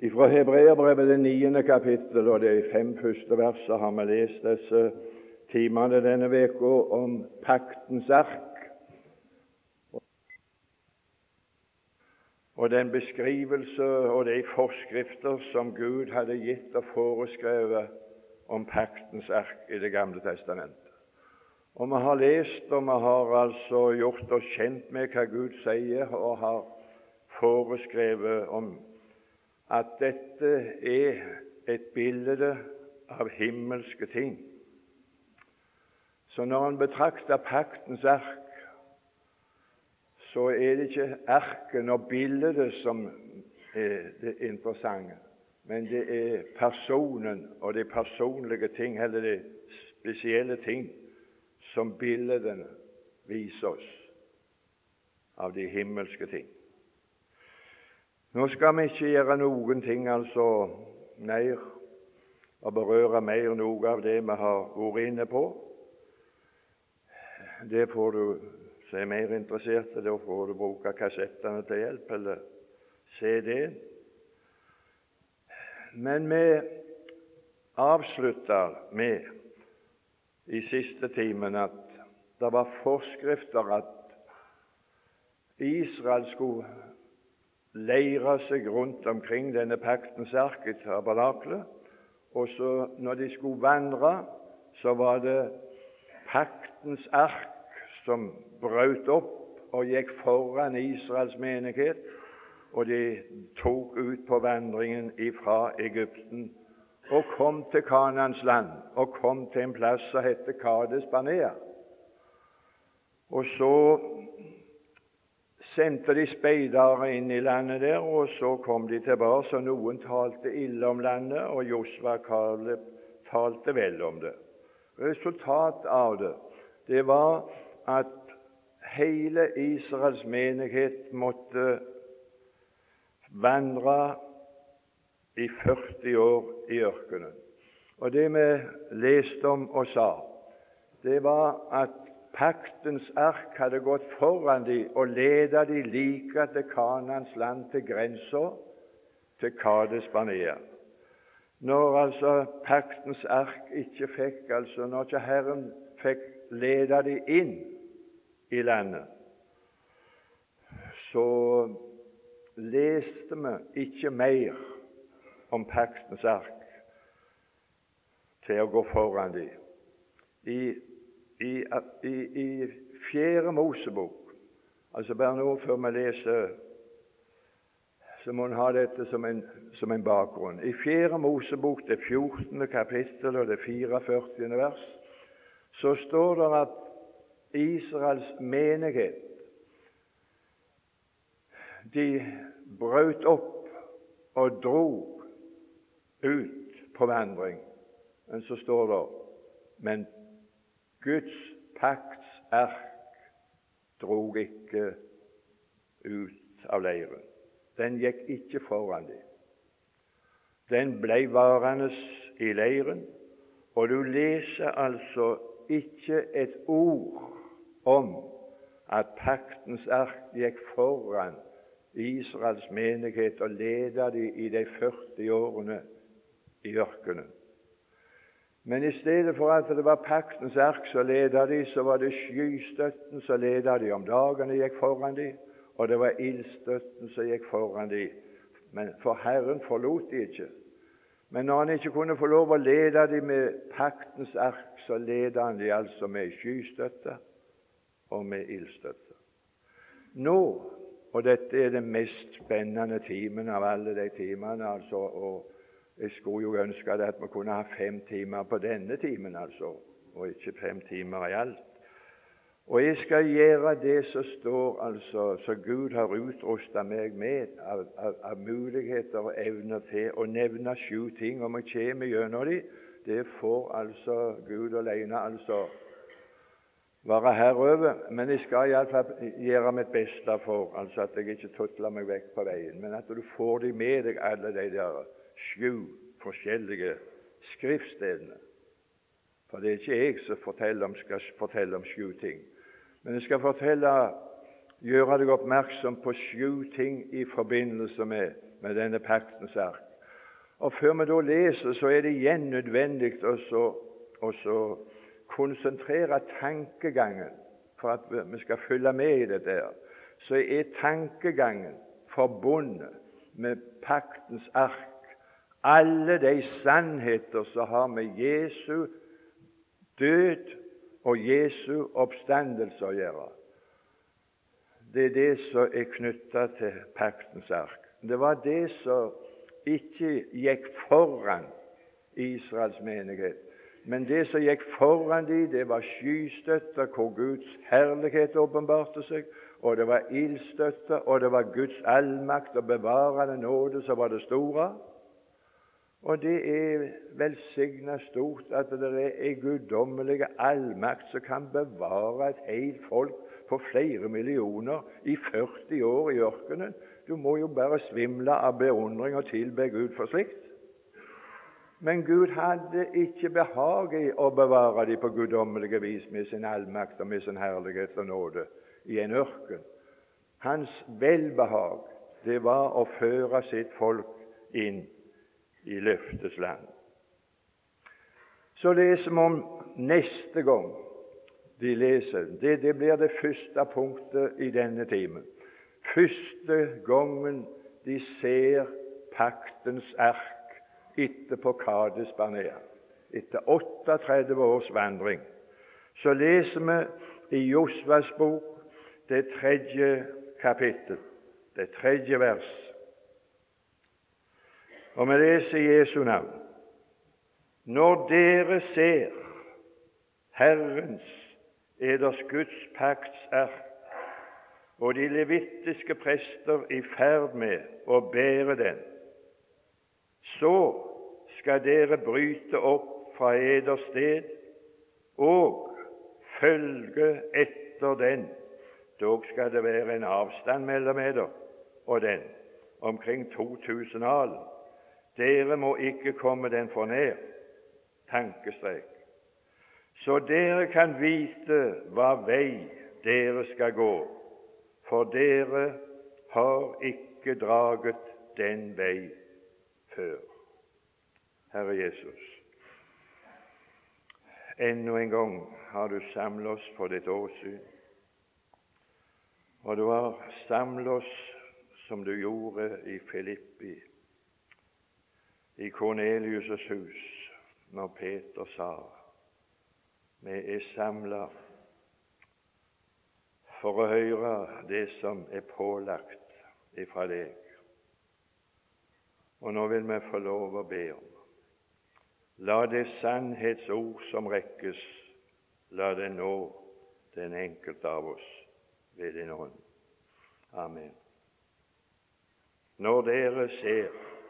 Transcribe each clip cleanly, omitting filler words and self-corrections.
Fra Hebreerbrevet det 9. kapittel og de 5 første versene har vi lest disse timene denne veka om paktens ark og den beskrivelse og de forskrifter som Gud hadde gitt og foreskrevet om paktens ark i Det gamle testamentet. Og vi har lest, og vi har altså gjort oss kjent med hva Gud sier, og har foreskrevet om at dette er et bilde av himmelske ting. Så når en betrakter paktens ark, så er det ikke arken og bildet som er det interessante, men det er personen og de personlige ting, eller de spesielle ting, som bildene viser oss av de himmelske ting. Nå skal vi ikke gjøre noen ting mer og berøre mer noe av det vi har vært inne på. Det får du som er mer interessert i, da får du bruke kassettene til hjelp, eller CD-en. Men vi avslutter med i siste timen at det var forskrifter at Israel skulle leire seg rundt omkring denne paktens ark i tabernaklet, og så når de skulle vandre, så var det paktens ark som brøt opp og gikk foran Israels menighet, og de tok ut på vandringen ifra Egypten og kom til Kanaans land, og kom til en plass som heter Kades Barnea. Og så sendte de speidere inn i landet der, og så kom de tilbake, så noen talte ille om landet, og Josva og Kaleb talte vel om det. Resultat av det var at hele Israels menighet måtte vandre i 40 år i ørkenen. Og det vi leste om og sa, det var at paktens ark hadde gått foran de og ledet de like til Kanaans land, til grensa til Kades Barnea. Når altså paktens ark ikke fikk, når ikke Herren fikk lede de inn i landet, så leste vi ikke mer om paktens ark til å gå foran de. I 4. Mosebok, bare nå før vi leser, så må en ha dette som en bakgrunn. I 4. Mosebok, det 14. kapittel og det 44. vers, så står det at Israels menighet, de brøt opp og drog ut på vandring. Men så står det, men Guds pakts ark drog ikke ut av leiren. Den gikk ikke foran dem. Den ble varende i leiren, og du leser altså ikke et ord om at paktens ark gikk foran Israels menighet og ledet dem i de 40 årene i ørkenen. Men i stedet for at det var paktens ark som ledet de, så var det skystøtten som ledet de om dagen og gikk foran de, og det var ildstøtten som gikk foran de. Men for Herren forlot de ikke. Men når han ikke kunne få lov å lede de med paktens ark, så ledet han de altså med skystøtte og med ildstøtte. Nå, og dette er den mest spennende timen av alle de timene, og jeg skulle jo ønske at vi kunne ha 5 timer på denne timen, og ikke 5 timer i alt. Og jeg skal gjøre det som står, så Gud har utrustet meg med av muligheter og evner til å nevne 7 ting, og vi kommer gjennom de. Det får Gud alene være herover. Men jeg skal i alle fall gjøre mitt beste for at jeg ikke tutler meg vekk på veien, men at du får de med deg, alle de der 7 forskjellige skriftstedene. For det er ikke jeg som skal fortelle om 7 ting. Men jeg skal gjøre deg oppmerksom på 7 ting i forbindelse med denne paktens ark. Og før vi da leser, så er det igjen nødvendig å konsentrere tankegangen for at vi skal følge med i dette her. Så er tankegangen forbundet med paktens ark, alle de sannheter som har med Jesu død og Jesu oppstandelse å gjøre. Det er det som er knyttet til paktens ark. Det var det som ikke gikk foran Israels menighet, men det som gikk foran det var skystøtter hvor Guds herlighet åpenbarte seg, og det var ildstøtter, og det var Guds allmakt og bevarende nåde som var det store. Og det er velsignet stort at det er en guddommelig allmakt som kan bevare et helt folk på flere millioner i 40 år i ørkenen. Du må jo bare svimle av beundring og tilbe Gud for slikt. Men Gud hadde ikke behag i å bevare dem på guddommelige vis med sin allmakt og med sin herlighet og nåde i en ørken. Hans velbehag, det var å føre sitt folk inn i løftets land. Så leser vi om neste gang de leser. Det blir det første punktet i denne timen. Første gangen de ser paktens ark etterpå Kades Barnea, etter 38 års vandring, så leser vi i Josvas bok det 3. kapittel, det 3. vers. Og vi leser i Jesu navn: Når dere ser Herrens, eders Guds pakts ark, og de levittiske prester i ferd med å bære den, så skal dere bryte opp fra eders sted og følge etter den. Dog skal det være en avstand mellom eder og den, omkring 2000 alen. Dere må ikke komme den for nær. Tankestrek. Så dere kan vite hva vei dere skal gå, for dere har ikke draget den vei før. Herre Jesus, ennå en gang har du samlet oss for ditt åsyn, og du har samlet oss som du gjorde i Filippi, i Kornelius' hus, når Peter sa: vi er samlet for å høre det som er pålagt ifra deg. Og nå vil vi få lov å be om: la det sannhetsord som rekkes, la det nå den enkelte av oss ved din ånd. Amen. Når dere ser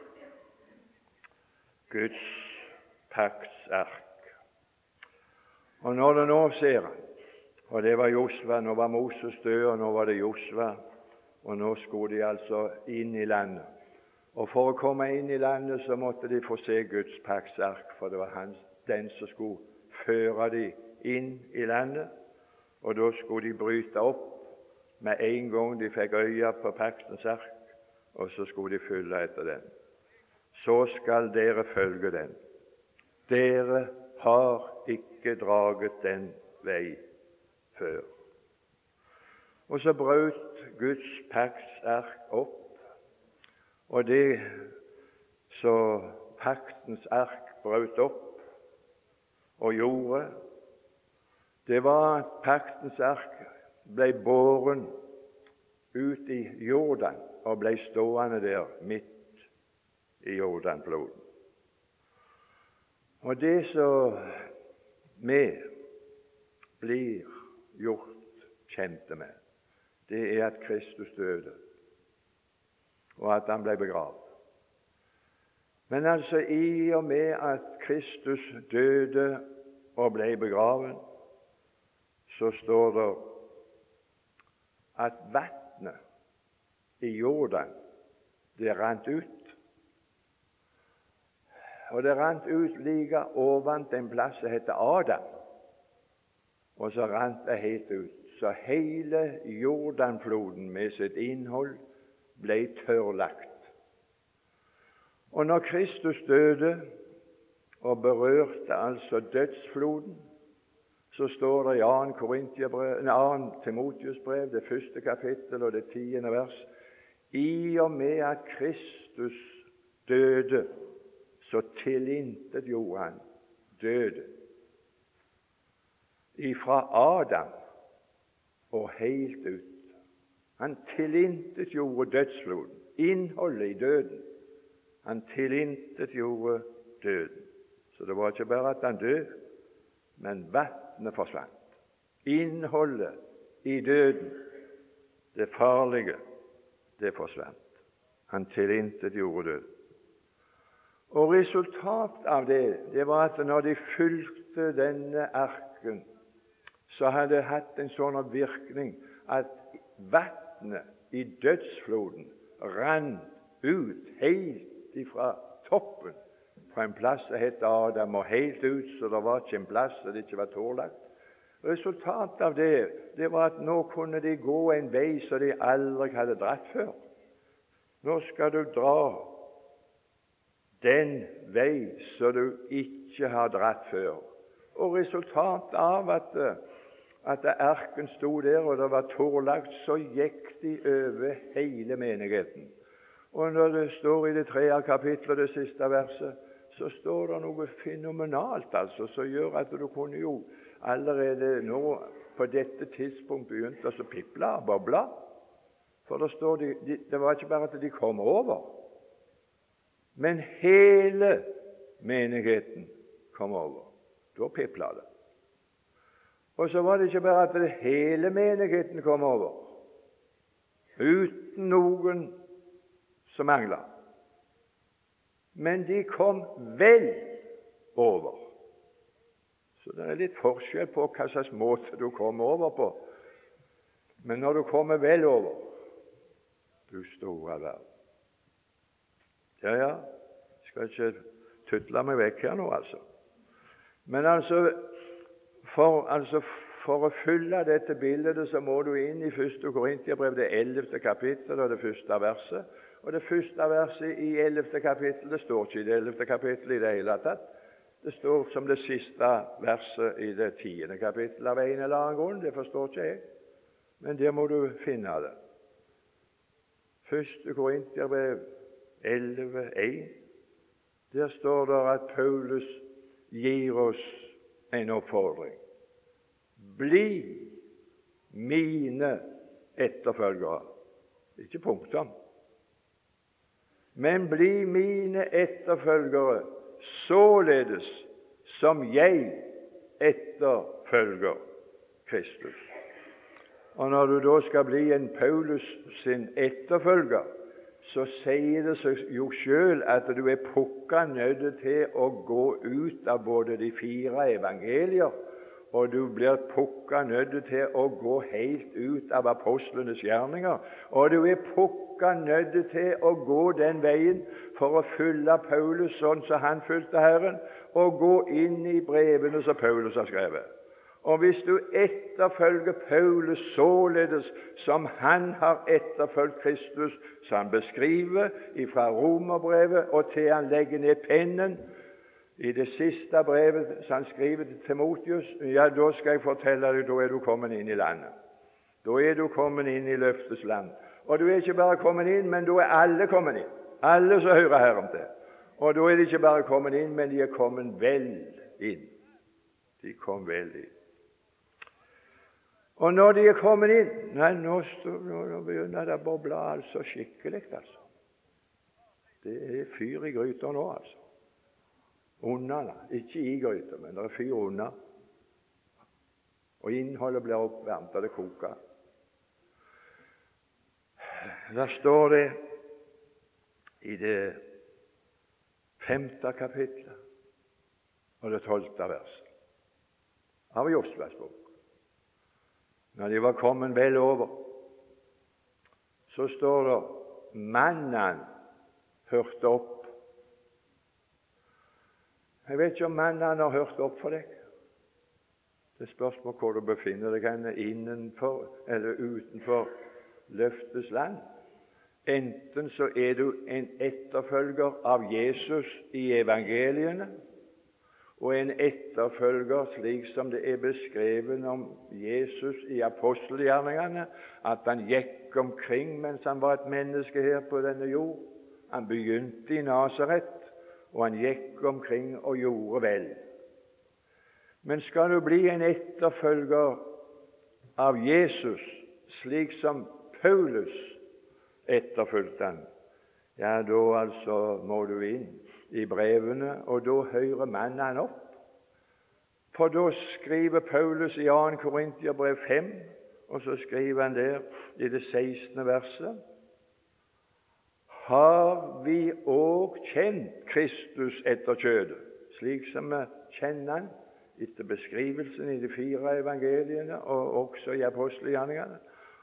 Guds pakts ark, og når du nå ser han, og det var Josva, nå var Moses død, og nå var det Josva, og nå skulle de altså inn i landet. Og for å komme inn i landet så måtte de få se Guds pakts ark, for det var den som skulle føre dem inn i landet, og da skulle de bryte opp med en gang de fikk øye på paktens ark, og så skulle de følge etter den. Så skal dere følge den. Dere har ikke draget den vei før. Og så brøt Guds pakts ark opp, og det så paktens ark brøt opp og gjorde, det var at paktens ark ble båren ut i Jordan og ble stående der midt i Jordanfloden. Og det som vi blir gjort kjente med, det er at Kristus døde, og at han ble begravd. Men altså i og med at Kristus døde og ble begraven, så står det at vannet i Jordan, det rant ut. Og det rant ut like ovant en plass som heter Adam, og så rant det helt ut. Så hele Jordanfloden med sitt innhold ble tørrlagt. Og når Kristus døde og berørte altså dødsfloden, så står det i 2. Timotius brev, det 1. kapittel og det 10. vers, i og med at Kristus døde, så tilintetgjorde han døden. Ifra Adam og helt ut. Han tilintetgjorde dødsfloden, innholdet i døden. Han tilintetgjorde døden. Så det var ikke bare at han døde, men vannet forsvant. Innholdet i døden, det farlige, det forsvant. Han tilintetgjorde døden. Og resultatet av det var at når de fulgte denne arken, så hadde det hatt en sånn virkning at vannet i dødsfloden rant ut helt ifra toppen på en plass som het Adam, og helt ut, så det var ikke en plass så det ikke var tårlagt. Resultatet av det var at nå kunne de gå en vei som de aldri hadde dratt før. Nå skal du dra den vei som du ikke har dratt før. Og resultatet av at arken sto der, og det var tårlagt, så gikk de over hele menigheten. Og når det står i det 3. kapittelet, det siste verset, så står det noe fenomenalt, altså, som gjør at du kunne jo allerede nå på dette tidspunkt begynte å piple og boble. For det står det var ikke bare at de kom over, men hele menigheten kom over. Da pipla det. Og så var det ikke bare at hele menigheten kom over, uten noen som mangla, men de kom vel over. Så det er litt forskjell på hva slags måte du kommer over på. Men når du kommer vel over, du store verden. Ja, skal ikke tutle meg vekk her nå, altså. Men for å fylle dette bildet, så må du inn i 1. Korintiabrev, det 11. kapittel og det 1. verset. Og det 1. verset i 11. kapittel, det står ikke i det 11. kapittel i det hele tatt. Det står som det siste verset i det 10. kapittel av en eller annen grunn. Det forstår ikke jeg, men der må du finne det. 1. Korintiabrev 11,1. Der står det at Paulus gir oss en oppfordring. Bli mine etterfølgere. Ikke punktum. Men bli mine etterfølgere således som jeg etterfølger Kristus. Og når du da skal bli en Paulus sin etterfølger, så sier det seg jo selv at du er pukka nødt til å gå ut av både de 4 evangelier, og du blir pukka nødt til å gå helt ut av apostlenes gjerninger, og du er pukka nødt til å gå den veien for å følge Paulus sånn som han fulgte Herren, og gå inn i brevene som Paulus har skrevet. Og hvis du etterfølger Paulus således som han har etterfølgt Kristus, som han beskriver fra Romerbrevet og til han legger ned pennen i det siste brevet som han skriver til Timotius, ja, da skal jeg fortelle deg, da er du kommet inn i landet. Da er du kommet inn i løftets land. Og du er ikke bare kommet inn, men da er alle kommet inn. Alle som hører Herren til. Og da er de ikke bare kommet inn, men de er kommet vel inn. De kom vel inn. Og når de er kommet inn, nei, nå begynner det å boble altså skikkelig, altså. Det er fyr i gryta nå, altså. Undene, ikke i gryta, men det er fyr under. Og innholdet blir oppvarmt, og det koker. Der står det i det 5. kapitlet og det 12. verset av Josvas bok. Når de var kommet vel over, så står det mannen hørte opp. Jeg vet ikke om mannen har hørt opp for deg. Det spørs på hvor du befinner deg, innenfor eller utenfor løftets land. enten så er du en etterfølger av Jesus i evangeliene, og en etterfølger slik som det er beskrevet om Jesus i apostelgjerningene, at han gikk omkring mens han var et menneske her på denne jord. Han begynte i Nasaret, og han gikk omkring og gjorde vel. Men skal du bli en etterfølger av Jesus, slik som Paulus etterfulgte han, ja, da må du inn i brevene, og da hører mannen han opp. For da skriver Paulus i 2. Korinterbrev 5, og så skriver han der i det 16. verset: Har vi òg kjent Kristus etter kjødet, slik som vi kjenner han etter beskrivelsen i de 4 evangeliene og også i apostelgjerningene?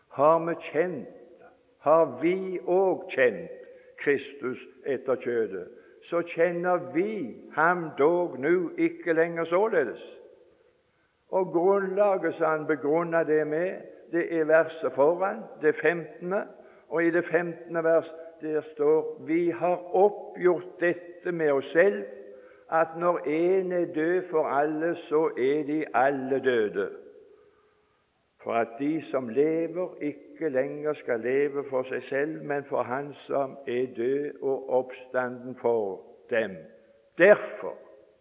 Har vi òg kjent Kristus etter kjødet, så kjenner vi ham dog nu ikke lenger således. Og grunnlaget som han begrunner det med, det er verset foran, det 15. Og i det 15. vers der står: Vi har oppgjort dette med oss selv, at når en er død for alle, så er de alle døde. For at de som lever, ikke lenger skal leve for seg selv, men for Han som er død og oppstanden for dem. Derfor,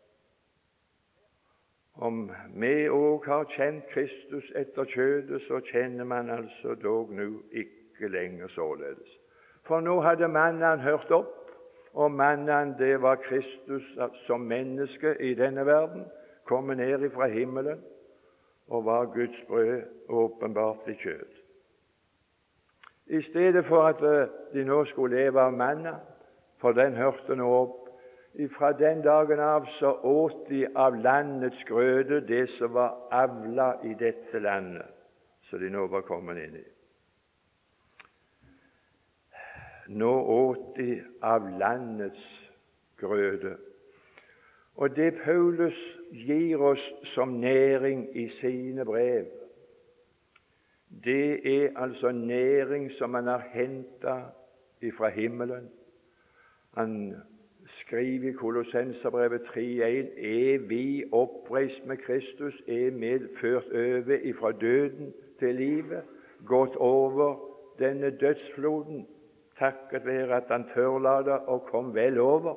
om vi òg har kjent Kristus etter kjødet, så kjenner man altså dog nå ikke lenger således. For nå hadde mannen hørt opp, og mannen, det var Kristus som menneske i denne verden, kommet ned fra himmelen og var Guds brød åpenbart i kjød. I stedet for at de nå skulle leve av manna, for den hørte nå opp, fra den dagen av så åt de av landets grøde, det som var avla i dette landet, som de nå var kommet inn i. Nå åt de av landets grøde. Og det Paulus gir oss som næring i sine brev, det er altså næring som han har hentet fra himmelen. Han skriver i Kolossenserbrevet 3:1: Er vi oppreist med Kristus, er vi ført over fra døden til livet, gått over denne dødsfloden, takket være at han tørla og kom vel over.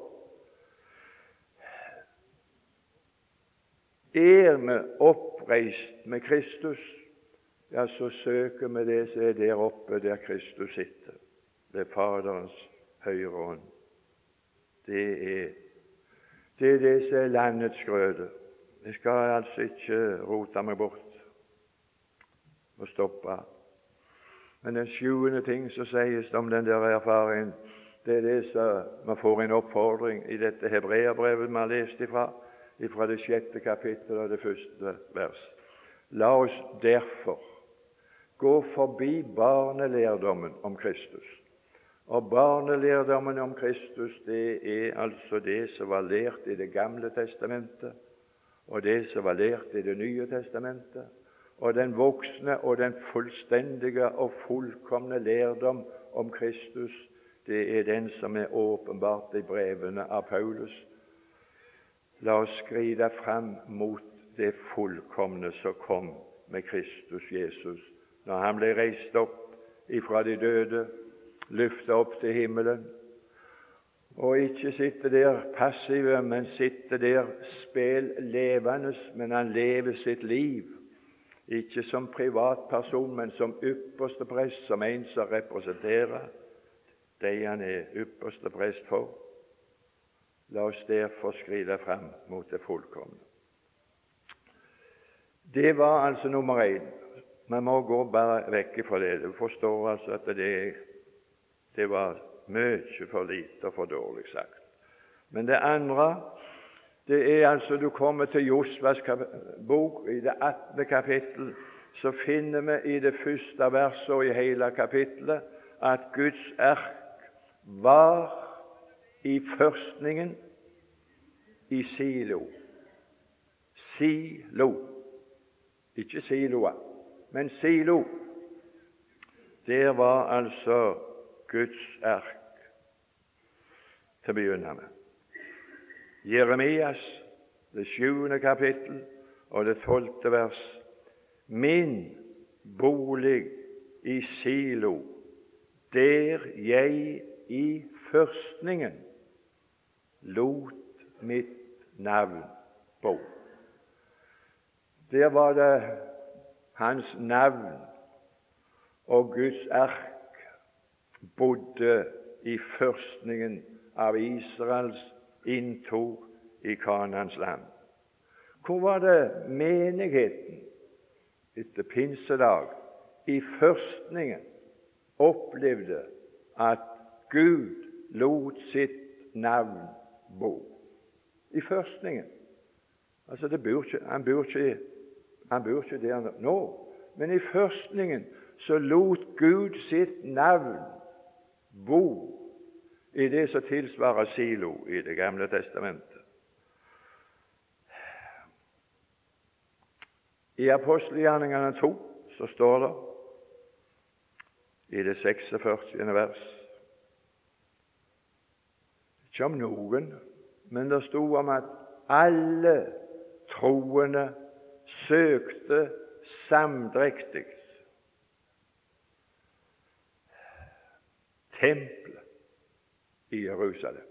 Er vi oppreist med Kristus, ja, så søker vi det som er der oppe, der Kristus sitter, ved Faderens høyre hånd. Det er det som er landets grøde. Jeg skal altså ikke rote meg bort og stoppe. Men den 7. ting som sies om den der erfaringen, det er det som man får en oppfordring i dette hebreerbrevet vi har lest fra det 6. kapittel og det 1. vers. La oss derfor gå forbi barnelærdommen om Kristus. Og barnelærdommen om Kristus, det er altså det som var lært i Det gamle testamentet, og det som var lært i Det nye testamentet. Og den voksne og den fullstendige og fullkomne lærdom om Kristus, det er den som er åpenbart i brevene av Paulus. La oss skride fram mot det fullkomne som kom med Kristus Jesus, når han ble reist opp ifra de døde, løftet opp til himmelen, og ikke sitte der passive, men sitte der spel levende, men han lever sitt liv, ikke som privatperson, men som ypperste prest, som en som representerer de han er ypperste prest for. La oss derfor skride frem mot det fullkomne. Det var altså nummer 1. Man må gå bare vekk fra det. Du forstår altså at det var mye for lite og for dårlig sagt. Men det andre, det er altså du kommer til Josvas bok i det 18. kapittel, så finner vi i det 1. verset og i hele kapittelet at Guds ark var i førstningen i Silo. Silo. Ikke Siloa, men Silo. Der var altså Guds ark til å begynne med. Jeremias, det 7. kapittel og det 12. vers. Min bolig i Silo, der jeg i førstningen lot mitt navn bo. Der var det hans navn, og Guds ark bodde i førstningen av Israels inntog i Kanans land. Hvor var det menigheten etter pinsedag i førstningen opplevde at Gud lot sitt navn bo? I førstningen. Altså han bor ikke der nå, men i førstningen så lot Gud sitt navn bo i det som tilsvarer Silo i Det gamle testamentet. I Apostelgjerningene 2 så står det i det 46. vers, ikke om noen, men det stod om at alle troende søkte samdrektig tempelet i Jerusalem.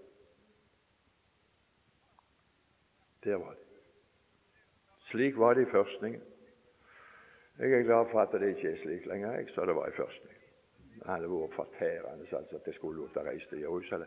Der var det. Slik var det i førstningen. Jeg er glad for at det ikke er slik lenger, så det var i førstningen. Det hadde vært fortærende altså, at jeg skulle låte reise til Jerusalem.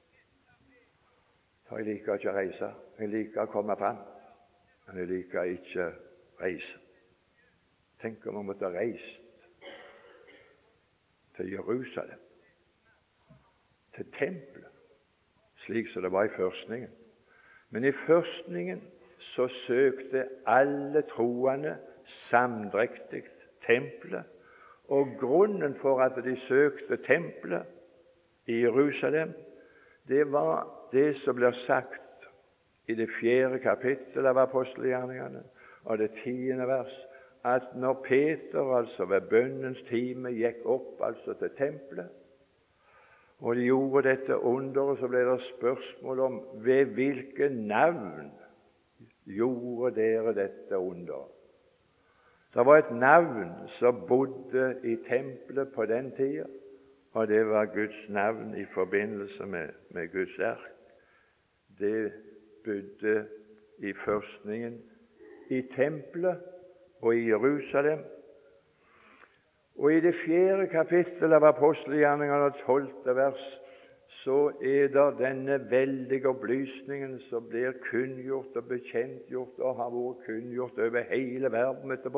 For jeg liker ikke å reise. Jeg liker å komme fram, men jeg liker ikke reise. Tenk om jeg måtte reist til Jerusalem, til tempelet, slik som det var i førstningen. Men i førstningen så søkte alle troende samdrektig tempelet, og grunnen for at de søkte tempelet i Jerusalem, det var det som blir sagt i det 4. kapittel av apostelgjerningene og det 10. vers, at når Peter altså ved bønnens time gikk opp altså til tempelet, og de gjorde dette underet, så ble det spørsmål om ved hvilke navn gjorde dere dette underet. Det var et navn som bodde i tempelet på den tida, og det var Guds navn i forbindelse med Guds ark. Det bodde i førstningen i tempelet og i Jerusalem. Og i det 4. kapittel av apostelgjerningene og 12. vers så er det denne veldige opplysningen som blir kunngjort og bekjentgjort og har vært kunngjort over hele verden etterpå.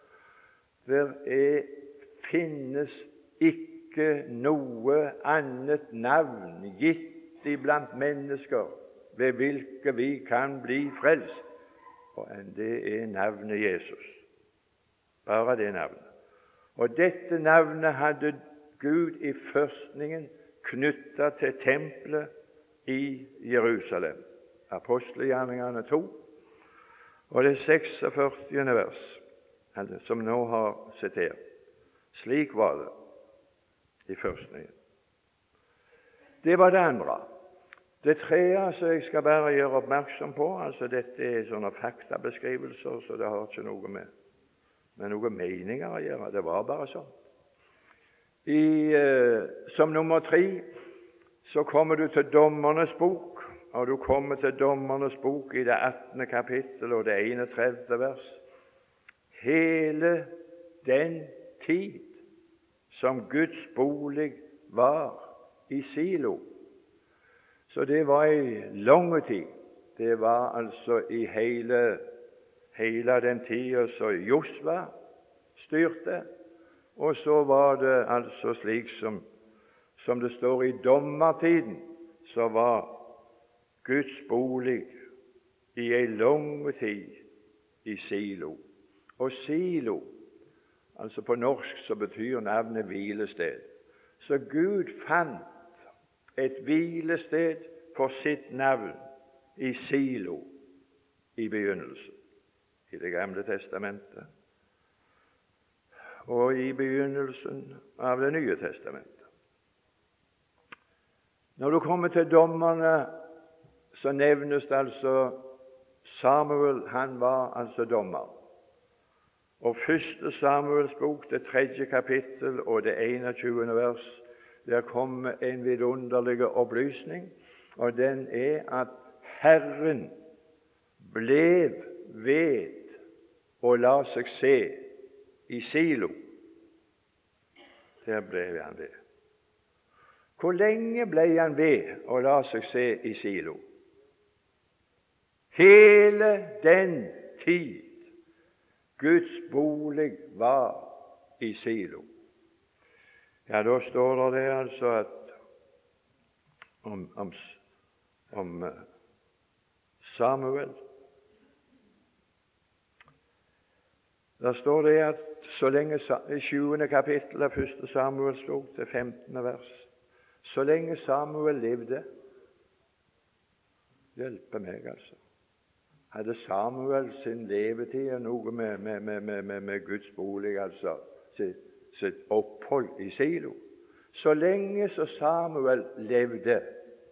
Finnes ikke noe annet navn gitt iblant mennesker ved hvilke vi kan bli frelst, enn det er navnet Jesus. Bare det navnet. Og dette navnet hadde Gud i førstningen knyttet til tempelet i Jerusalem. Apostelgjerningene 2 og det 46. vers, som nå har sitert. Slik var det i førstningen. Det var det andre. Det tredje som jeg skal bare gjøre oppmerksom på, altså dette er sånne faktabeskrivelser, så det har ikke noe med noen meninger å gjøre. Det var bare sånn. Som nummer 3 så kommer du til Dommernes bok, og du kommer til Dommernes bok i det 18. kapittel og det 31. vers. Hele den tid som Guds bolig var i Silo, så det var i lange tid. Det var altså i hele den tida som Josva styrte. Og så var det altså slik som det står i dommertiden, så var Guds bolig i en lang tid i Silo. Og Silo, altså på norsk, så betyr navnet hvilested. Så Gud fant et hvilested for sitt navn i Silo i begynnelsen, i Det gamle testamentet og i begynnelsen av Det nye testamentet. Når du kommer til dommerne, så nevnes det altså Samuel. Han var altså dommer. Og 1. Samuels bok, det 3. kapittel og det 21. vers, der kommer en vidunderlig opplysning, og den er at Herren blev ved å la seg se i Silo. Der ble han ved. Hvor lenge ble han ved å la seg se i Silo? Hele den tid Guds bolig var i Silo. Ja, da står det altså at om Samuel. Der står det at så lenge, i 7. kapittel av 1. Samuels bok, til 15. vers, så lenge Samuel levde, hjelpe meg altså, hadde Samuel sin levetid noe med Guds bolig, altså sitt opphold i Silo. Så lenge så Samuel levde,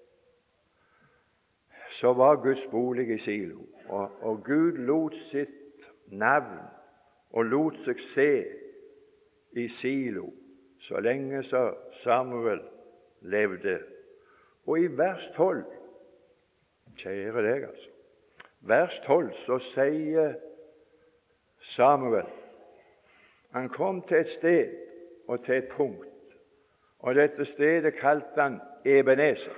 så var Guds bolig i Silo, og Gud lot sitt navn og lot seg se i Silo så lenge så Samuel levde. Og i vers 12, kjære deg altså, vers 12, så sier Samuel, han kom til et sted og til et punkt, og dette stedet kalte han Ebenezer.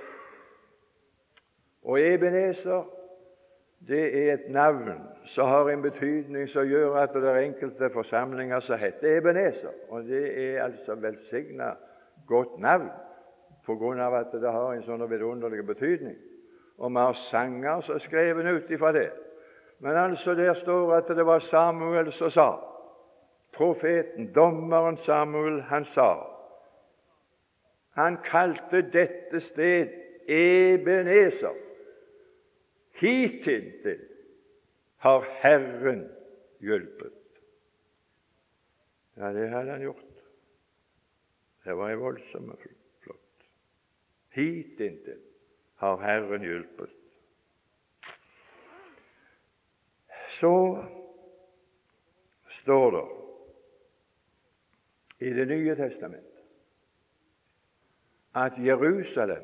Og Ebenezer, det er et navn som har en betydning som gjør at det er enkelte forsamlinger som heter Ebenezer, og det er altså velsignet godt navn på grunn av at det har en sånn vidunderlig betydning. Og vi har sanger som er skrevet ut ifra det. Men altså der står at det var Samuel som sa, profeten, dommeren Samuel, han sa, han kalte dette sted Ebenezer. Hittil har Herren hjulpet. Ja, det hadde han gjort. Det var en voldsom flott. Hittil har Herren hjulpet. Så står det i Det nye testamentet at Jerusalem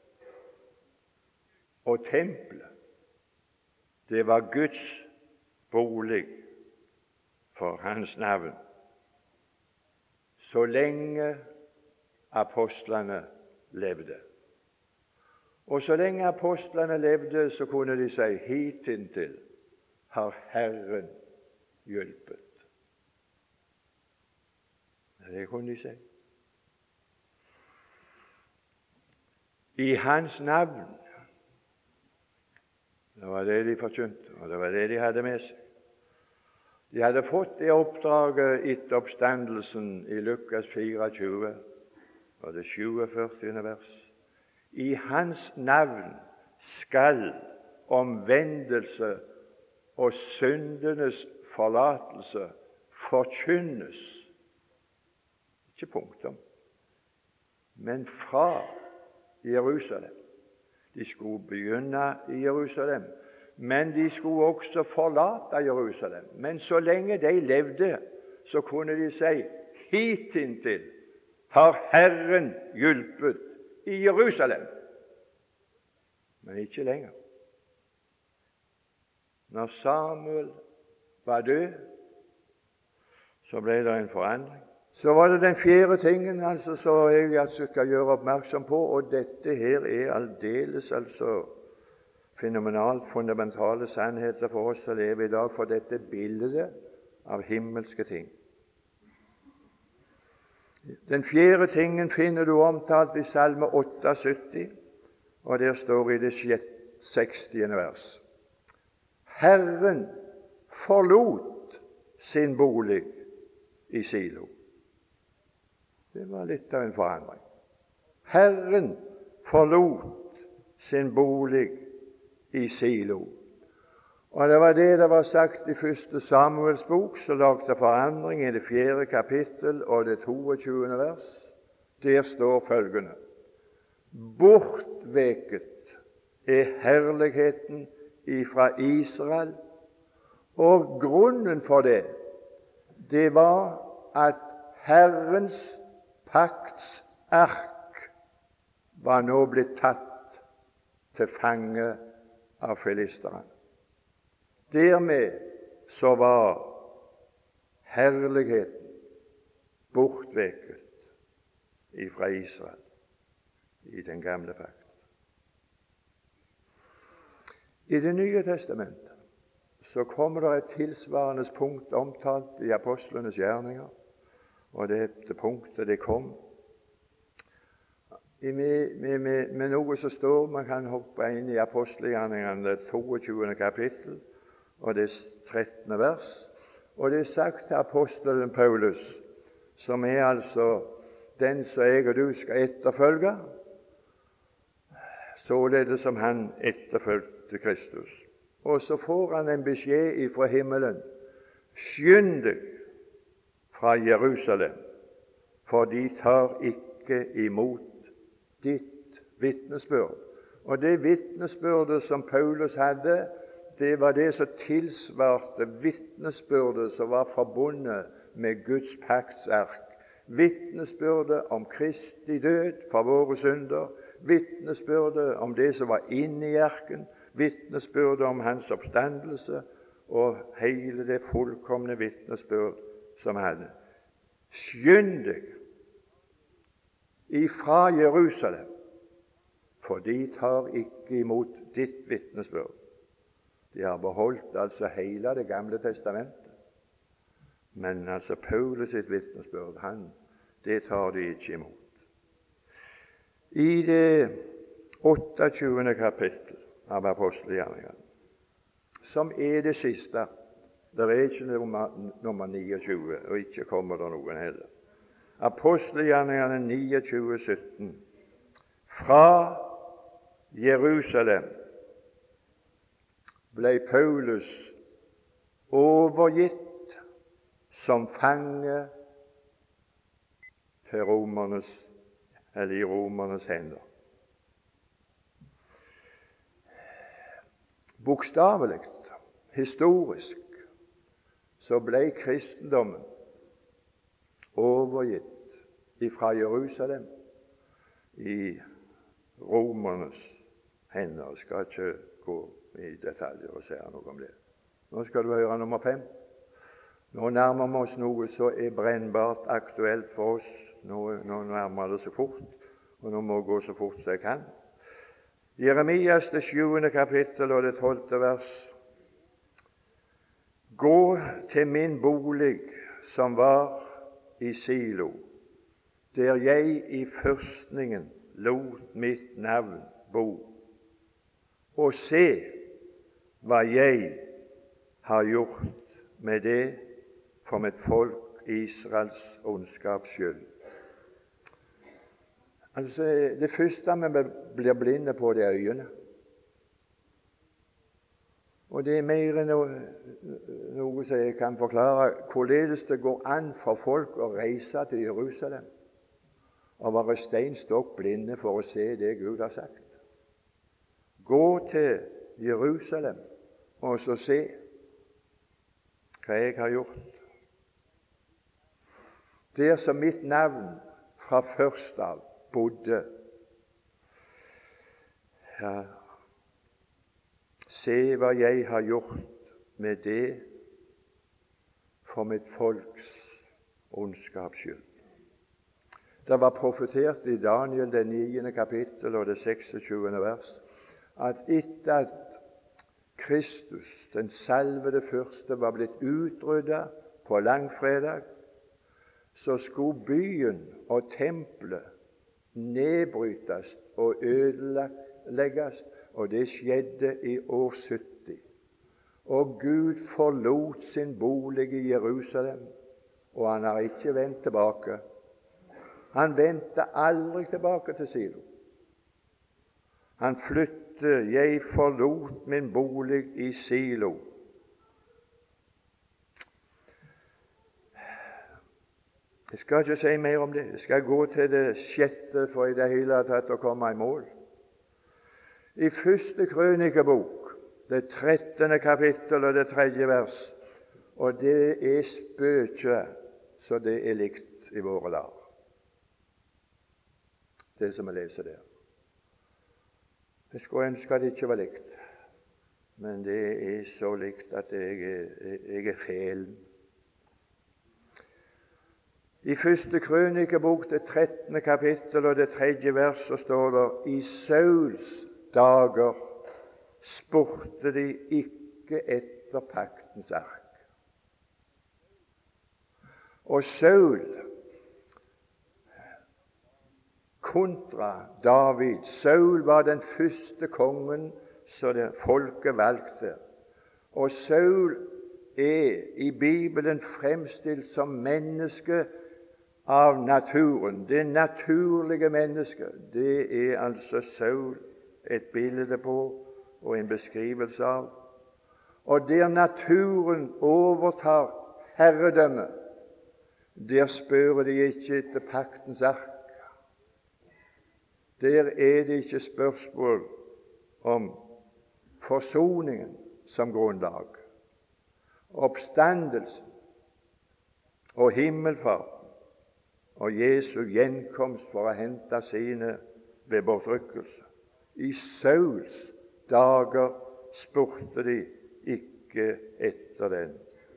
og tempelet, det var Guds bolig for Hans navn, så lenge apostlene levde. Og så lenge apostlene levde, så kunne de si, hittil har Herren hjulpet. Det kunne de si. I Hans navn. Det var det de forkynte, og det var det de hadde med seg. De hadde fått det oppdraget etter oppstandelsen i Lukas 24, og det 47. vers. I Hans navn skal omvendelse og syndenes forlatelse forkynnes. Ikke punktum, men fra Jerusalem. De skulle begynne i Jerusalem, men de skulle også forlate Jerusalem. Men så lenge de levde, så kunne de si, hittil har Herren hjulpet i Jerusalem. Men ikke lenger. Når Samuel var død, så ble det en forandring. Så var det den fjerde tingen altså, så jeg skal gjøre oppmerksom på, og dette her er aldeles altså fenomenalt fundamentale sannheter for oss som lever i dag, for dette bildet av himmelske ting. Den fjerde tingen finner du omtalt i Salme 78, og der står i det 60. vers. Herren forlot sin bolig i Silo. Det var litt av en forandring. Herren forlot sin bolig i Silo. Og det var det var sagt i 1. Samuels bok, så lagde forandring i det 4. kapittel og det 22. vers. Der står følgende: bortveket er herligheten ifra Israel. Og grunnen for det, det var at Herrens pakts ark var nå blitt tatt til fange av filisterne. Dermed så var herligheten bortveket ifra Israel i den gamle pakt. I Det nye testamentet så kommer det et tilsvarende punkt omtalt i apostlenes gjerninger, og dette punktet det kom med noe som står. Man kan hoppe inn i apostelgjerningene 22. kapittel og det 13. vers, og det er sagt til apostelen Paulus, som er altså den som jeg og du skal etterfølge, således som han etterfølgte Kristus. Og så får han en beskjed ifra himmelen: skynd deg fra Jerusalem, for de tar ikke imot ditt vitnesbyrd. Og det vitnesbyrdet som Paulus hadde, det var det som tilsvarte vitnesbyrdet som var forbundet med Guds paktsark. Vitnesbyrdet om Kristi død for våre synder, vitnesbyrdet om det som var inne i arken, vitnesbyrdet om hans oppstandelse og hele det fullkomne vitnesbyrd som hadde. Skynd deg ifra Jerusalem, for de tar ikke imot ditt vitnesbyrd. De har beholdt altså hele Det gamle testamentet, men altså Paulus sitt vitnesbyrd, det tar de ikke imot. I det 28. kapittel av apostelgjerningene, som er det siste, det er ikke nummer 29, og ikke kommer det noen heller. Apostelgjerningene 29, 17. Fra Jerusalem ble Paulus overgitt som fange til i romernes hender. Bokstavelig, historisk, så ble kristendommen overgitt fra Jerusalem i romernes hender. Jeg skal ikke gå i detaljer og si noe om det. Nå skal du høre nummer 5. Nå nærmer vi oss noe som er brennbart aktuelt for oss. Nå nærmer det seg fort, og nå må jeg gå så fort som jeg kan. Jeremias det 7. kapittel og det 12. vers. Gå til min bolig som var i Silo, der jeg i fyrstningen lot mitt navn bo, og se hva jeg har gjort med det for mitt folk Israels ondskaps skyld. Altså, det første vi blir blinde på, det er øyene. Og det er mer enn noe som jeg kan forklare hvorledes det går an for folk å reise til Jerusalem og være stein stokk blinde for å se det Gud har sagt. Gå til Jerusalem og så se hva jeg har gjort. Der som mitt navn fra først av bodde. Ja, se hva jeg har gjort med det for mitt folks ondskaps skyld. Det var profetert i Daniel det 9. kapittel og det 26. vers at etter at Kristus, den salvede første, var blitt utryddet på langfredag, så skulle byen og tempelet nedbrytes og ødelegges, og det skjedde i år 70. Og Gud forlot sin bolig i Jerusalem, og han har ikke vendt tilbake. Han vendte aldri tilbake til Silo. Han flyttet. Jeg forlot min bolig i Silo. Jeg skal ikke si mer om det. Jeg skal gå til det 6. for i det hele tatt å komme i mål. I 1. Krønikebok, det 13. kapittel og det 3. vers, og det er spøke så det er likt i våre dager, det som vi leser der. Jeg skulle ønske at det ikke var likt, men det er så likt at jeg er fælen. I 1. Krønikebok, det 13. kapittel og det 3. vers, så står det: I Sauls dager spurte de ikke etter paktens ark. Og Saul kontra David. Saul var den første kongen som det folket valgte. Og Saul er i Bibelen fremstilt som menneske av naturen. Det naturlige mennesket, det er altså Saul et bilde på og en beskrivelse av. Og der naturen overtar herredømmet, der spør de ikke etter paktens ark. Der er det ikke spørsmål om forsoningen som grunnlag, oppstandelsen og himmelfarten og Jesu gjenkomst for å hente sine ved bortrykkelse. I Sauls dager spurte de ikke etter den.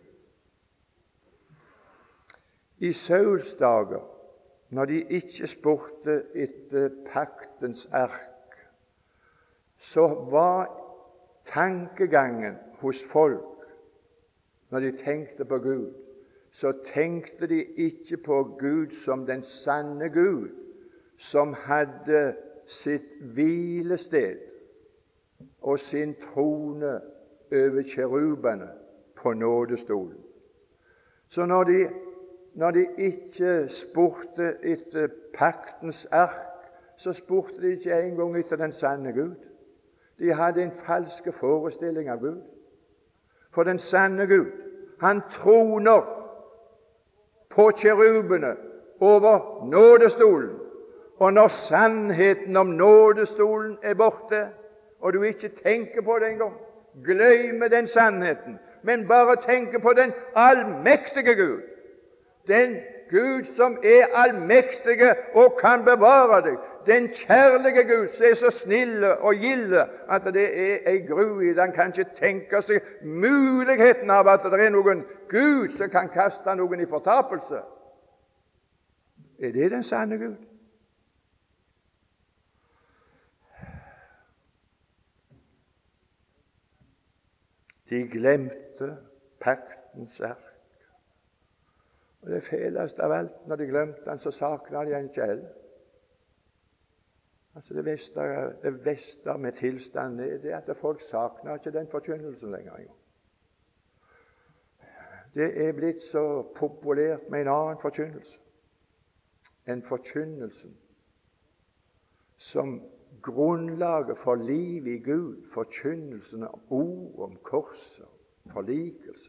I Sauls dager, når de ikke spurte etter paktens ark, så var tankegangen hos folk, når de tenkte på Gud, så tenkte de ikke på Gud som den sanne Gud, som hadde sitt hvilested og sin trone over kjerubene på nådestolen. Så når de ikke spurte etter paktens ark, så spurte de ikke engang etter den sanne Gud. De hadde en falsk forestilling av Gud. For den sanne Gud, han troner på kjerubene over nådestolen. Og når sannheten om nådestolen er borte, og du ikke tenker på det engang, glemme den sannheten, men bare tenke på den allmektige Gud, den Gud som er allmektige og kan bevare deg, den kjærlige Gud som er så snille og gilde at det er ei gru i det. Han kan ikke tenke seg muligheten av at det er noen Gud som kan kaste noen i fortapelse. Er det den sanne Gud? De glemte paktens ark. Og det fæleste av alt, når de glemte den, så sakna de en kjell. Altså det verste med tilstanden er at folk sakner ikke den forkynnelsen lenger. Det er blitt så populært med en annen forkynnelse. En forkynnelse som grunnlaget for liv i Gud, forkynnelsen om ord, om korset, forlikelse.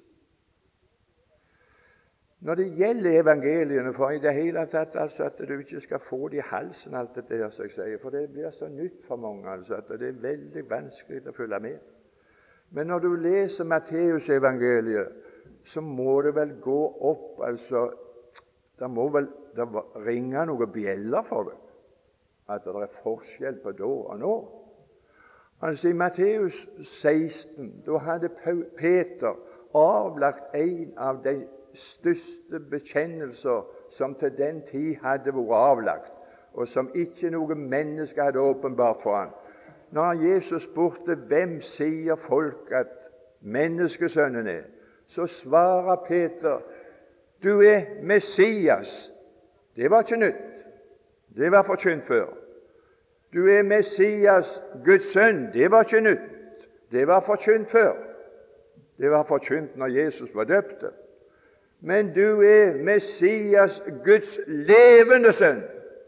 Når det gjelder evangeliene, for i det hele tatt altså at du ikke skal få det i halsen, alt det der som jeg sier, for det blir så nytt for mange altså, at det er veldig vanskelig å følge med. Men når du leser Matteus evangeliet, så må det vel gå opp, altså det må vel ringe noen bjeller for deg, at det er forskjell på da og nå. Altså i Matteus 16, da hadde Peter avlagt en av de største bekjennelser som til den tid hadde vært avlagt, og som ikke noe menneske hadde åpenbart for ham. Når Jesus spurte hvem sier folk at menneskesønnen er, så svarer Peter: du er Messias. Det var ikke nytt, det var forkynt før. Du er Messias, Guds sønn. Det var ikke nytt, det var forkynt før. Det var forkynt når Jesus var døpt. Men du er Messias, Guds levende sønn.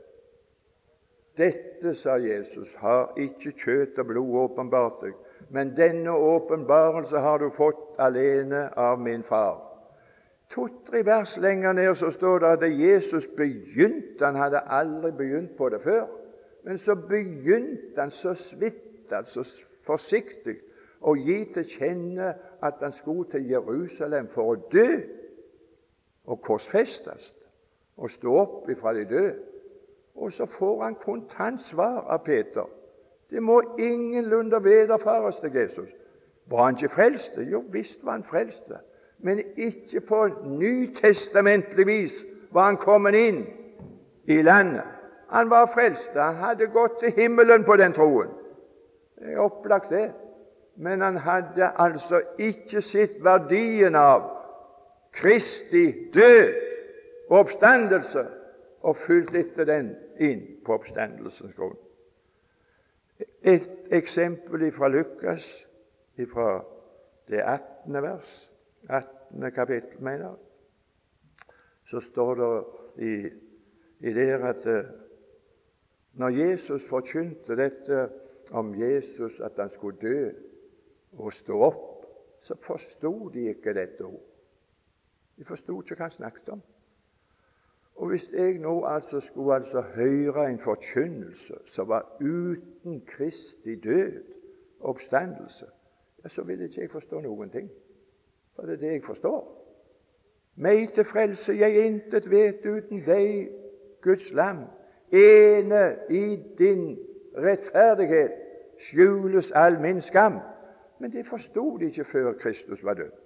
Dette, sa Jesus, har ikke kjøtt og blod åpenbart deg, men denne åpenbarelse har du fått alene av min far. To-tre vers lenger ned så står det at Jesus begynte. Han hadde aldri begynt på det før. Men så begynte han så vidt, altså forsiktig, å gi til kjenne at han skulle til Jerusalem for å dø og korsfestes og stå opp ifra de døde. Og så får han kontant svar av Peter. Det må ingenlunde vederfares til Jesus. Var han ikke frelst? Jo, visst var han frelst, men ikke på nytestamentlig vis var han kommet inn i landet. Han var frelst. Han hadde gått til himmelen på den troen. Det er opplagt, det. Men han hadde altså ikke sett verdien av Kristi død og oppstandelse og fulgt etter den inn på oppstandelsens grunn. Et eksempel fra Lukas, fra det 18. vers, 18. kapittel, mener jeg, så står det i der at når Jesus forkynte dette om Jesus, at han skulle dø og stå opp, så forstod de ikke dette ord. De forstod ikke hva han snakket om. Og hvis jeg nå skulle høre en forkynnelse som var uten Kristi død og oppstandelse, ja, så ville ikke jeg forstå noen ting. For det er det jeg forstår. Meg til frelse jeg intet vet uten deg, Guds lam. Ene i din rettferdighet skjules all min skam. Men det forstod de ikke før Kristus var død.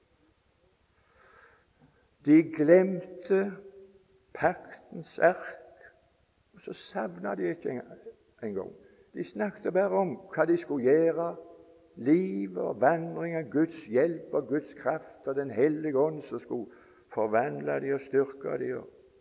De glemte paktens ark, og så savnet de ikke engang. De snakket bare om hva de skulle gjøre, livet og vandringen, Guds hjelp og Guds kraft og Den hellige ånd som skulle forvandle de og styrke de.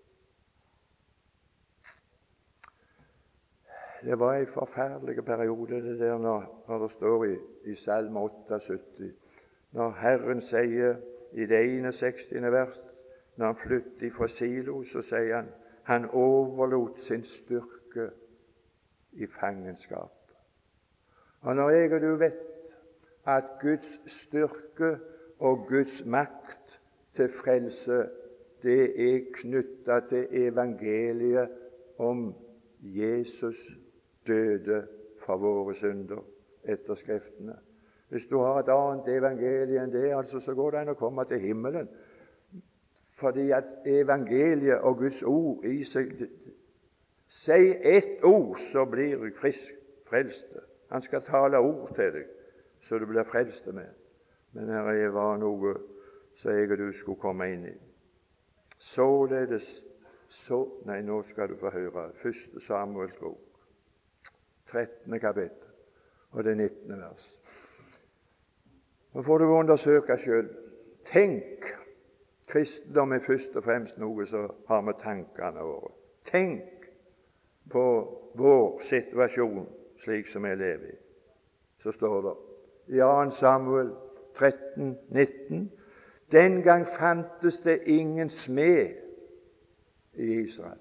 Det var en forferdelig periode, det der når det står i Salme 78, når Herren sier i det 61. vers, når han flytter fra Silo, så sier han overlot sin styrke i fangenskap. Og når jeg og du vet at Guds styrke og Guds makt til frelse, det er knyttet til evangeliet om Jesus døde for våre synder etter Skriftene. Hvis du har et annet evangelie enn det, så går det an å komme til himmelen. Fordi at evangeliet og Guds ord i seg sier ett ord, så blir du frelst. Han skal tale ord til deg, så du blir frelst med. Men her var noe som jeg og du skulle komme inn i. Således Nei, nå skal du få høre 1. Samuels bok, 13. kapittel, og det 19. vers. Nå får du undersøke selv. Tenk. Kristendom er først og fremst noe som har med tankene våre. Tenk på vår situasjon slik som jeg lever i. Så står det i 2. Samuel 13, 19: Den gang fantes det ingen smed i Israel.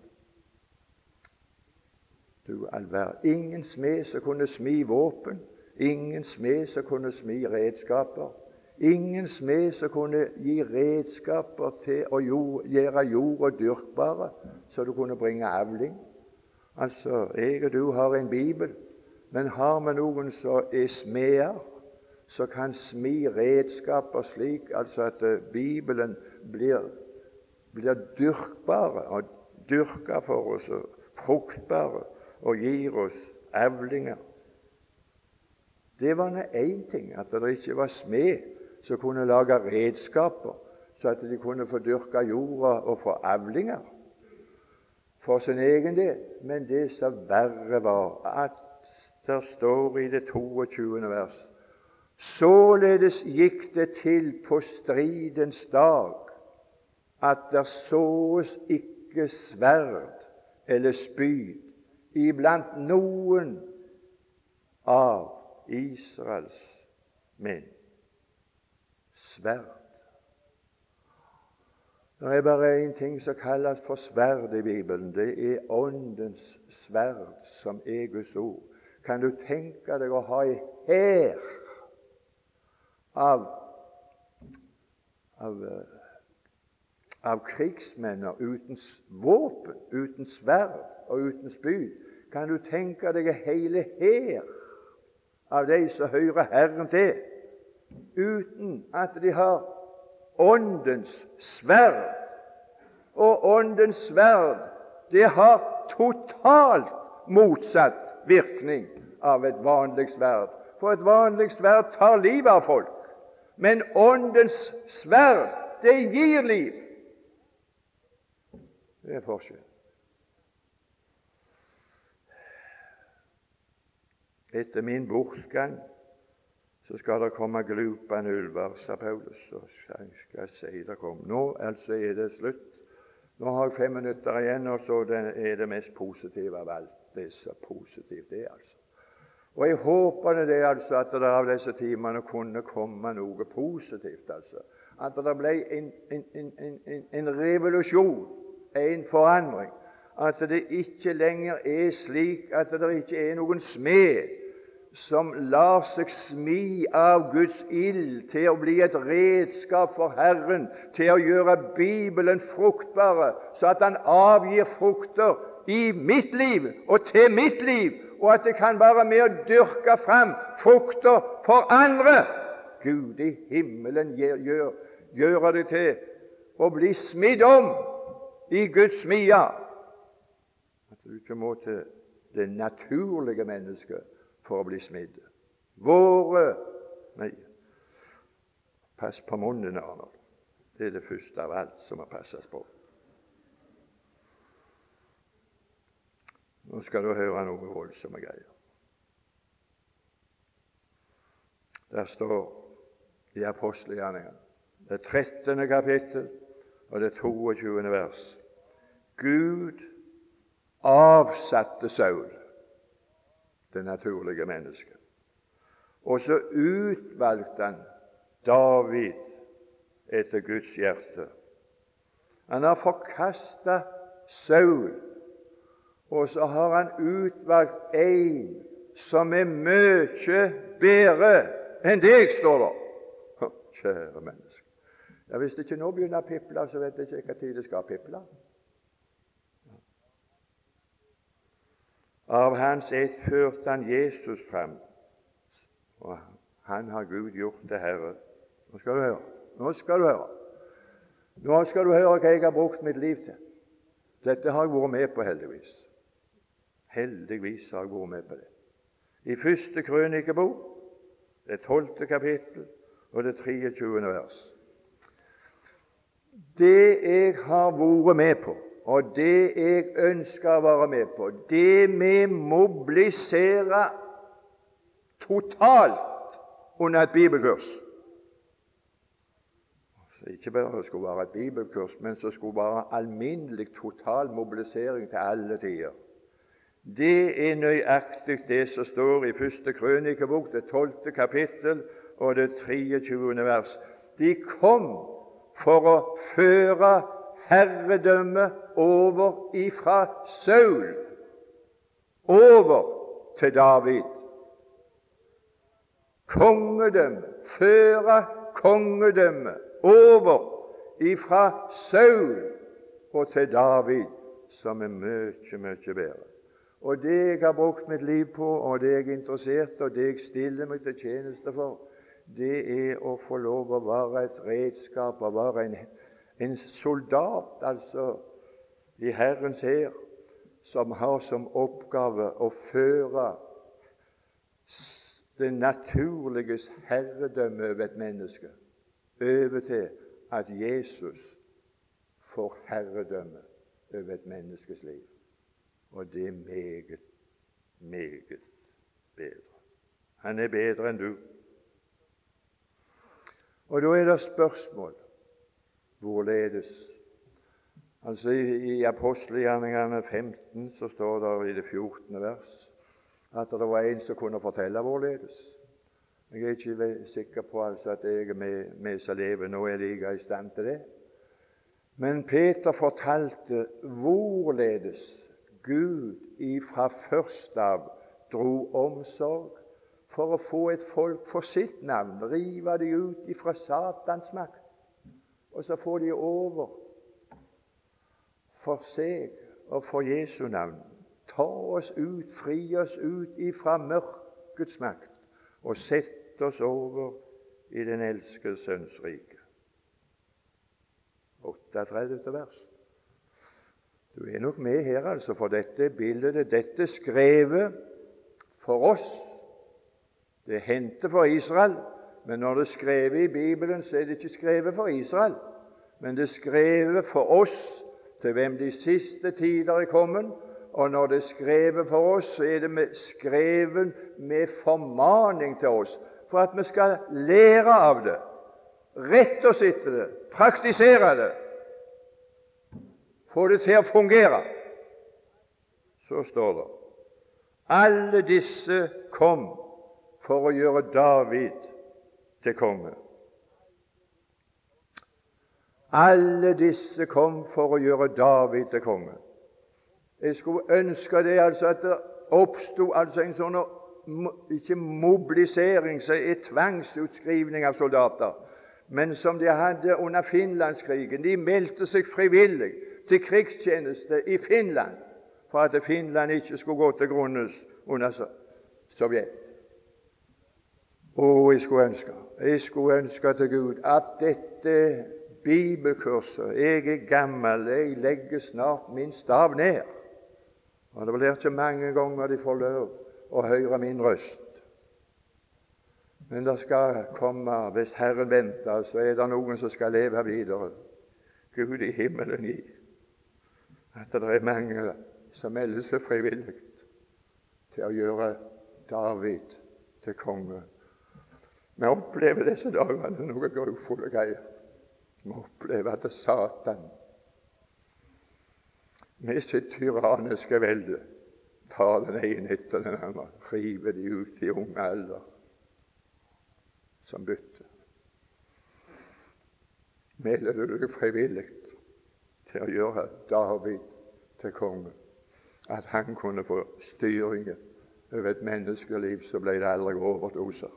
Du all verden. Ingen smed som kunne smi våpen, ingen smed som kunne smi redskaper, ingen smed som kunne gi redskaper til å gjøre jorda dyrkbare, så du kunne bringe avling. Altså, jeg og du har en bibel, men har vi noen som er smeder, som kan smi redskaper slik at Bibelen blir dyrkbare og dyrka for oss, og fruktbare, og gir oss avlinger. Det var én ting, at det ikke var smed som kunne lage redskaper, så at de kunne få dyrka jorda og få avlinger for sin egen del. Men det som verre var, at det står i det 22. vers: Således gikk det til på stridens dag, at der såes ikke sverd eller spyd iblant noen av Israels menn. Sverd. Det er bare én ting som kalles for sverd i Bibelen. Det er Åndens sverd, som er Guds ord. Kan du tenke deg å ha en hær av av krigsmenn uten våpen, uten sverd og uten spyd. Kan du tenke deg hele hær av de som hører Herren til, uten at de har Åndens sverd? Og Åndens sverd, det har totalt motsatt virkning av et vanlig sverd. For et vanlig sverd tar livet av folk, men Åndens sverd, det gir liv. Det er forskjell. Etter min bortgang så skal det komme glupende ulver, sa Paulus. Så skal jeg si det kom. Nå altså er det slutt. Nå har jeg 5 minutter igjen, og så er det mest positive av alt. Det er så positivt, det altså. Og jeg håper det altså at det av disse timene kunne komme noe positivt. Altså. At det ble en revolusjon, en forandring. At det ikke lenger er slik at det ikke er noen smed som lar seg smi av Guds ild til å bli et redskap for Herren, til å gjøre Bibelen fruktbare, så at han avgir frukter i mitt liv og til mitt liv, og at det kan være med å dyrke fram frukter for andre. Gud i himmelen gjør det til å bli smidd om i Guds smia. At du ikke må til det naturlige mennesket for å bli smidd. Nei, pass på munnen, Arnold. Det er det første av alt som må passes på. Nå skal du høre noe voldsomme greier. Der står i Apostelgjerningene, det 13. kapittel og det 22. vers. Gud avsatte Saul, det naturlige mennesket, og så utvalgte han David etter Guds hjerte. Han har forkastet Saul, og så har han utvalgt en som er mye bedre enn deg, står det. Kjære menneske. Ja, hvis det ikke nå begynner å piple, så vet jeg ikke hva tid det skal piple. Av hans ett førte han Jesus frem, og han har Gud gjort til Herre. Nå skal du høre. Nå skal du høre. Nå skal du høre hva jeg har brukt mitt liv til. Dette har jeg vært med på, heldigvis. Heldigvis har jeg vært med på det. I 1. Krønikebok, det 12. kapittel og det 23. vers. Det jeg har vært med på, og det jeg ønsker å være med på, det vi mobiliserer totalt under et bibelkurs. Så ikke bare det skulle være et bibelkurs, men så skulle være alminnelig total mobilisering til alle tider. Det er nøyaktig det som står i 1. Krønikebok, det 12. kapittel og det 23. vers. De kom for å føre herredømme over ifra Saul over til David. Kongedømme, føre kongedømme over ifra Saul og til David, som er mye, mye bedre. Og det jeg har brukt mitt liv på, og det jeg er interessert i, og det jeg stiller meg til tjeneste for, det er å få lov å være et redskap, å være en soldat, altså i Herrens hær, som har som oppgave å føre det naturliges herredømme over et menneske, over til at Jesus får herredømme over et menneskes liv. Og det er meget, meget bedre. Han er bedre enn du. Og da er det spørsmål hvorledes. Altså i Apostelgjerningene 15 så står det i det 14. vers at det var en som kunne fortelle hvorledes. Jeg er ikke sikker på altså at jeg er med som lever nå er like i stand til det. Men Peter fortalte hvorledes Gud ifra først av dro omsorg for å få et folk for sitt navn, rive de ut ifra Satans makt, og så få de over for seg og for Jesu navn, ta oss ut, fri oss ut ifra mørkets makt, og sett oss over i den elskede Sønns rike. 38. vers. Du er nok med her, altså, for dette bildet, dette skrevet for oss. Det er hentet for Israel, men når det er skrevet i Bibelen, så er det ikke skrevet for Israel, men det er skrevet for oss, til hvem de siste tider er kommet. Og når det er skrevet for oss, så er det skrevet med formaning til oss, for at vi skal lære av det, rette oss etter det, praktisere det, få det til å fungere. Så står det: alle disse kom for å gjøre David til konge. Alle disse kom for å gjøre David til konge. Jeg skulle ønske det, altså, at det oppstod en sånn, ikke mobilisering, så er tvangsutskrivning av soldater, men som de hadde under Finlandskrigen. De meldte seg frivillig til krigstjeneste i Finland, for at Finland ikke skulle gå til grunnes under Sovjet. Jeg skulle ønske til Gud at dette bibelkurset, jeg er gammel, jeg legger snart min stav ned, og det blir ikke mange ganger de får lov å høre min røst. Men det skal komme, hvis Herren venter, så er det noen som skal leve videre. Gud i himmelen gi at det er mange som melder seg frivillig til å gjøre David til konge. Vi opplever disse dagene noe grufulle greier. Vi opplever at Satan med sitt tyranniske velde tar den ene etter den andre, river de ut i unge alder som bytte. Melder du deg frivillig til å gjøre David til konge, at han kunne få styringen over et menneskeliv, så ble det aldri overdoser.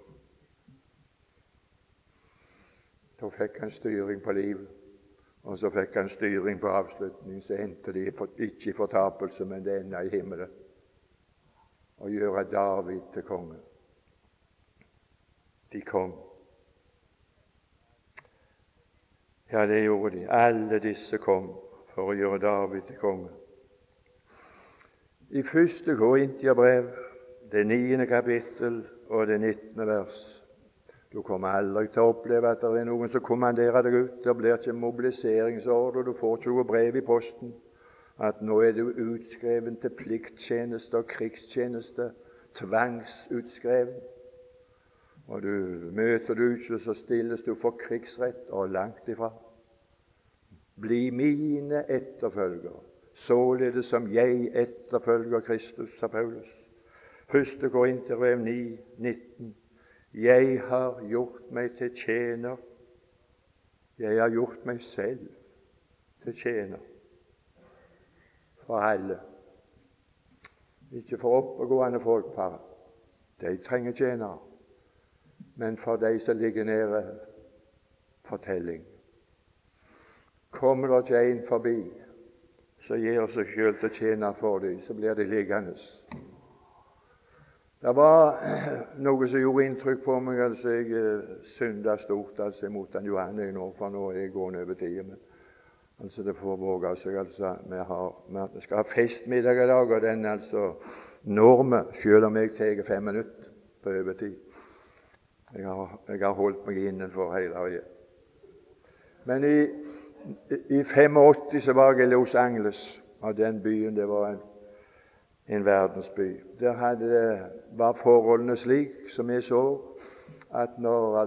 Da fikk han styring på livet, og så fikk han styring på avslutning. Så endte de ikke i fortapelse, men det enda i himmelen. Å gjøre David til konge. De kom. Ja, det gjorde de. Alle disse kom for å gjøre David til konge. I 1. Korinterbrev, det 9. kapittel og det 19. vers. Du kommer aldri til å oppleve at det er noen som kommanderer deg ut. Det blir ikke mobiliseringsordre, du får ikke noe brev i posten at nå er du utskreven til plikttjeneste og krigstjeneste, tvangsutskreven. Og du møter du ikke, så stilles du for krigsrett, og langt ifra. Bli mine etterfølgere, således som jeg etterfølger Kristus, sa Paulus. 1. Korinterbrev 9, 19. Jeg har gjort meg til tjener. Jeg har gjort meg selv til tjener for alle. Ikke for oppegående folk bare. De trenger tjenere. Men for de som ligger nede, fortelling. Kommer det ikke en forbi, så gir seg selv til tjener for dem, så blir de liggende. Det var noe som gjorde inntrykk på meg. Altså, jeg syndet stort mot den Johan nå, for nå er jeg gående over tiden. Men altså, det får våge seg. Altså, vi skal ha festmiddag i dag, og den når vi, selv om jeg tar 5 minutter på overtid. Jeg har holdt meg innenfor hele veien. Men i 85 så var jeg i Los Angeles, og den byen, det var en verdensby. Der var forholdene slik som jeg så, at når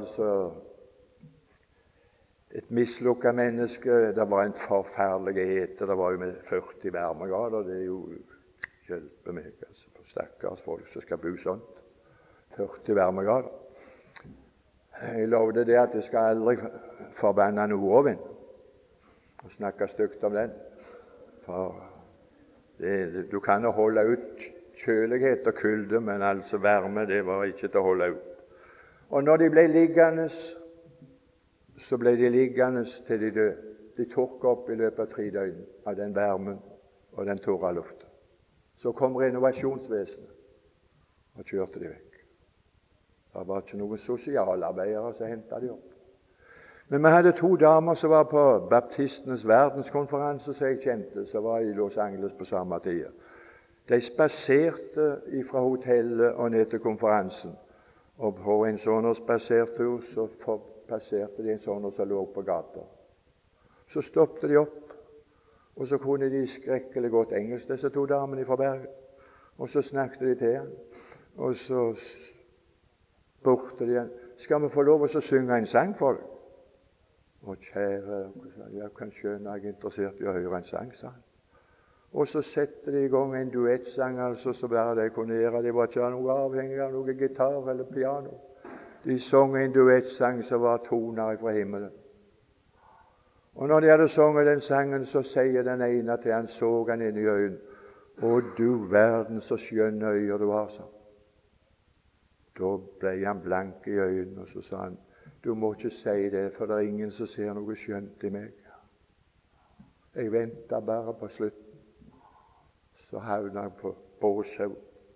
et mislukket menneske, det var en forferdelig hete, det var jo med 40 varmegrader, det er jo hjelpe meg, for stakkars folk som skal bo sånt, 40 varmegrader. Jeg lovde det at jeg skal aldri forbanne nordovind og snakke stygt om den, for du kan jo holde ut kjølighet og kulde, men varme, det var ikke til å holde ut. Og når de ble liggende, så ble de liggende til de døde. De tørka opp i løpet av 3 døgn av den varmen og den tørre lufta. Så kom renovasjonsvesenet og kjørte de vekk. Det var ikke noen sosialarbeidere som hentet de opp. Men vi hadde 2 damer som var på baptistenes verdenskonferanse, som jeg kjente, som var i Los Angeles på samme tid. De spaserte fra hotellet og ned til konferansen, og på en sånn spasertur så passerte de en sånn som lå på gata. Så stoppet de opp, og så kunne de skrekkelig godt engelsk, disse 2 damene fra Bergen. Og så snakket de til han, og så spurte de han, skal vi få lov å synge en sang for deg? Å, kjære, jeg kan skjønne jeg er interessert i å høre en sang, sa han. Og så setter de i gang en duettsang, altså, så bare de kunne gjøre. De var ikke noe avhengig av noe gitar eller piano. De sang en duettsang som var toner fra himmelen. Og når de hadde sunget den sangen, så sier den ene til han, så han inn i øynene, å, du verden så skjønne øyne du har, sa han. Da ble han blank i øynene, og så sa han, du må ikke si det, for det er ingen som ser noe skjønt i meg. Jeg venter bare på slutten. Så havner jeg på Båshaug.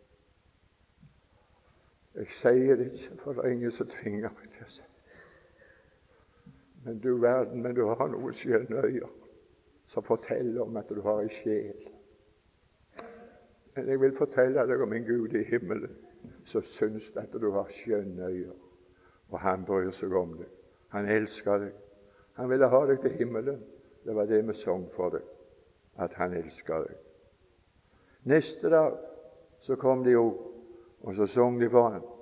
Jeg sier det ikke, for det er ingen som tvinger meg til å si det. Men du verden, men du har noen skjønne øyne som forteller om at du har en sjel. Men jeg vil fortelle deg om en Gud i himmelen som syns at du har skjønne øyne, og han bryr seg om deg. Han elsker deg. Han ville ha deg til himmelen. Det var det vi sang for deg, at han elsker deg. Neste dag så kom de opp, og så sang de for ham.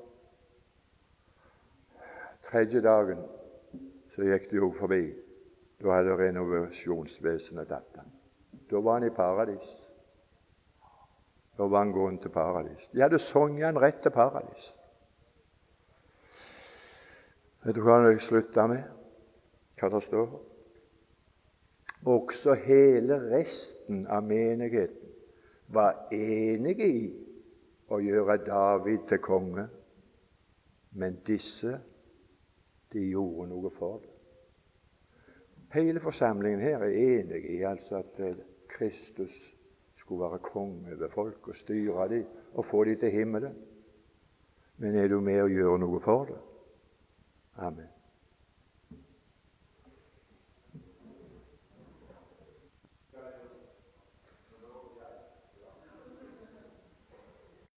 3. dagen så gikk de jo forbi. Da hadde renovasjonsvesenet tatt ham. Da var han i paradis. Da var han gående til paradis. De hadde sunget han rett til paradis. Vet du hva jeg slutter med? Hva det står? Også hele resten av menigheten var enige i å gjøre David til konge, men disse, de gjorde noe for det. Hele forsamlingen her er enige i altså at Kristus skulle være konge over folk og styre dem og få dem til himmelen. Men er du med å gjøre noe for det? Amen.